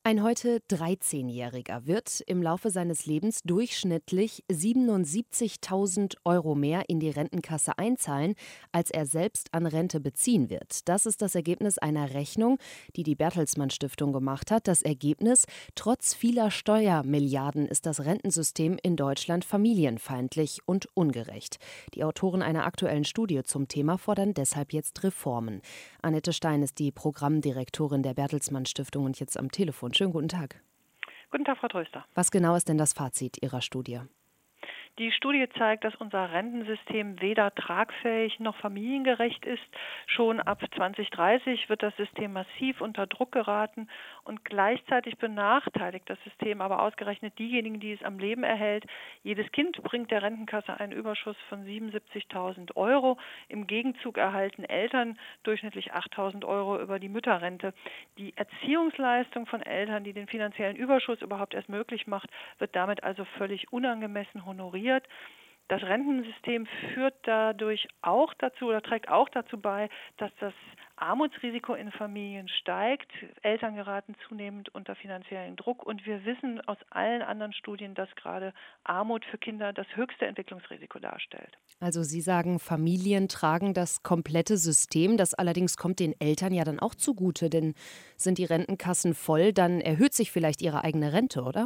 Ein heute 13-Jähriger wird im Laufe seines Lebens durchschnittlich 77.000 Euro mehr in die Rentenkasse einzahlen, als er selbst an Rente beziehen wird. Das ist das Ergebnis einer Rechnung, die die Bertelsmann Stiftung gemacht hat. Das Ergebnis: Trotz vieler Steuermilliarden ist das Rentensystem in Deutschland familienfeindlich und ungerecht. Die Autoren einer aktuellen Studie zum Thema fordern deshalb jetzt Reformen. Annette Stein ist die Programmdirektorin der Bertelsmann Stiftung und jetzt am Telefon. Schönen guten Tag. Guten Tag, Frau Tröster. Was genau ist denn das Fazit Ihrer Studie? Die Studie zeigt, dass unser Rentensystem weder tragfähig noch familiengerecht ist. Schon ab 2030 wird das System massiv unter Druck geraten und gleichzeitig benachteiligt das System aber ausgerechnet diejenigen, die es am Leben erhält. Jedes Kind bringt der Rentenkasse einen Überschuss von 77.000 Euro. Im Gegenzug erhalten Eltern durchschnittlich 8.000 Euro über die Mütterrente. Die Erziehungsleistung von Eltern, die den finanziellen Überschuss überhaupt erst möglich macht, wird damit also völlig unangemessen honoriert. Das Rentensystem führt dadurch auch dazu oder trägt auch dazu bei, dass das Armutsrisiko in Familien steigt. Eltern geraten zunehmend unter finanziellen Druck und wir wissen aus allen anderen Studien, dass gerade Armut für Kinder das höchste Entwicklungsrisiko darstellt. Also Sie sagen, Familien tragen das komplette System. Das allerdings kommt den Eltern ja dann auch zugute, denn sind die Rentenkassen voll, dann erhöht sich vielleicht ihre eigene Rente, oder?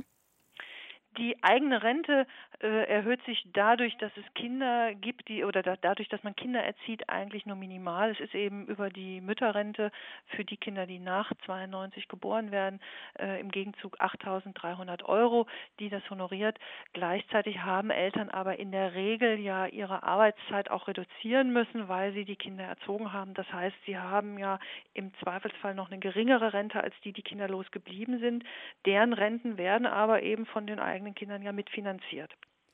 Die eigene Rente erhöht sich dadurch, dass es Kinder gibt, dadurch, dass man Kinder erzieht, eigentlich nur minimal. Es ist eben über die Mütterrente für die Kinder, die nach 92 geboren werden, im Gegenzug 8.300 Euro, die das honoriert. Gleichzeitig haben Eltern aber in der Regel ja ihre Arbeitszeit auch reduzieren müssen, weil sie die Kinder erzogen haben. Das heißt, sie haben ja im Zweifelsfall noch eine geringere Rente als die kinderlos geblieben sind. Deren Renten werden aber eben von den eigenen Kindern ja mitfinanziert.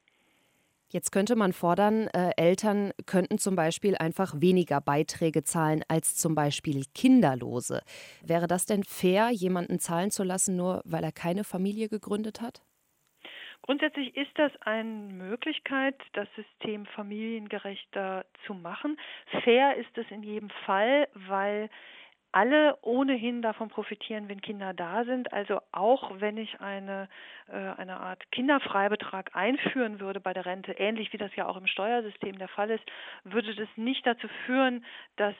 Jetzt könnte man fordern, Eltern könnten zum Beispiel einfach weniger Beiträge zahlen als zum Beispiel Kinderlose. Wäre das denn fair, jemanden zahlen zu lassen, nur weil er keine Familie gegründet hat? Grundsätzlich ist das eine Möglichkeit, das System familiengerechter zu machen. Fair ist es in jedem Fall, weil alle ohnehin davon profitieren, wenn Kinder da sind. Also auch wenn ich eine Art Kinderfreibetrag einführen würde bei der Rente, ähnlich wie das ja auch im Steuersystem der Fall ist, würde das nicht dazu führen, dass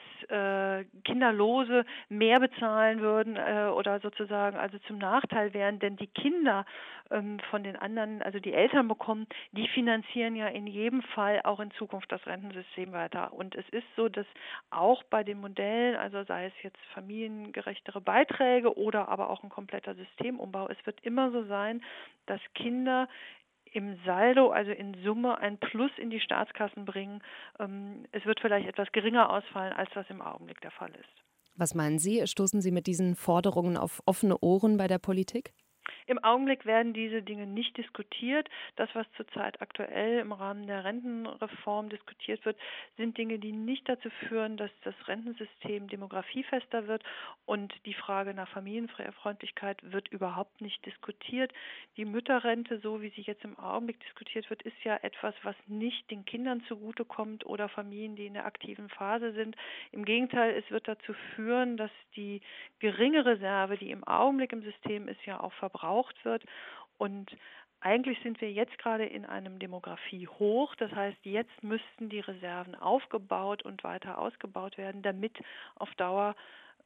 Kinderlose mehr bezahlen würden oder sozusagen also zum Nachteil wären, denn die Kinder von den anderen, also die Eltern bekommen, die finanzieren ja in jedem Fall auch in Zukunft das Rentensystem weiter. Und es ist so, dass auch bei den Modellen, also sei es jetzt familiengerechtere Beiträge oder aber auch ein kompletter Systemumbau. Es wird immer so sein, dass Kinder im Saldo, also in Summe, ein Plus in die Staatskassen bringen. Es wird vielleicht etwas geringer ausfallen, als das im Augenblick der Fall ist. Was meinen Sie? Stoßen Sie mit diesen Forderungen auf offene Ohren bei der Politik? Im Augenblick werden diese Dinge nicht diskutiert. Das, was zurzeit aktuell im Rahmen der Rentenreform diskutiert wird, sind Dinge, die nicht dazu führen, dass das Rentensystem demografiefester wird. Und die Frage nach Familienfreundlichkeit wird überhaupt nicht diskutiert. Die Mütterrente, so wie sie jetzt im Augenblick diskutiert wird, ist ja etwas, was nicht den Kindern zugutekommt oder Familien, die in der aktiven Phase sind. Im Gegenteil, es wird dazu führen, dass die geringe Reserve, die im Augenblick im System ist, ja auch verbraucht wird. Und eigentlich sind wir jetzt gerade in einem Demografiehoch. Das heißt, jetzt müssten die Reserven aufgebaut und weiter ausgebaut werden, damit auf Dauer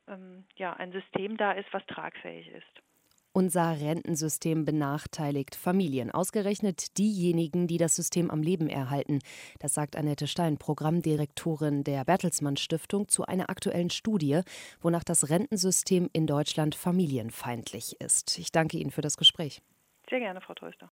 ein System da ist, was tragfähig ist. Unser Rentensystem benachteiligt Familien, ausgerechnet diejenigen, die das System am Leben erhalten. Das sagt Annette Stein, Programmdirektorin der Bertelsmann Stiftung, zu einer aktuellen Studie, wonach das Rentensystem in Deutschland familienfeindlich ist. Ich danke Ihnen für das Gespräch. Sehr gerne, Frau Tröster.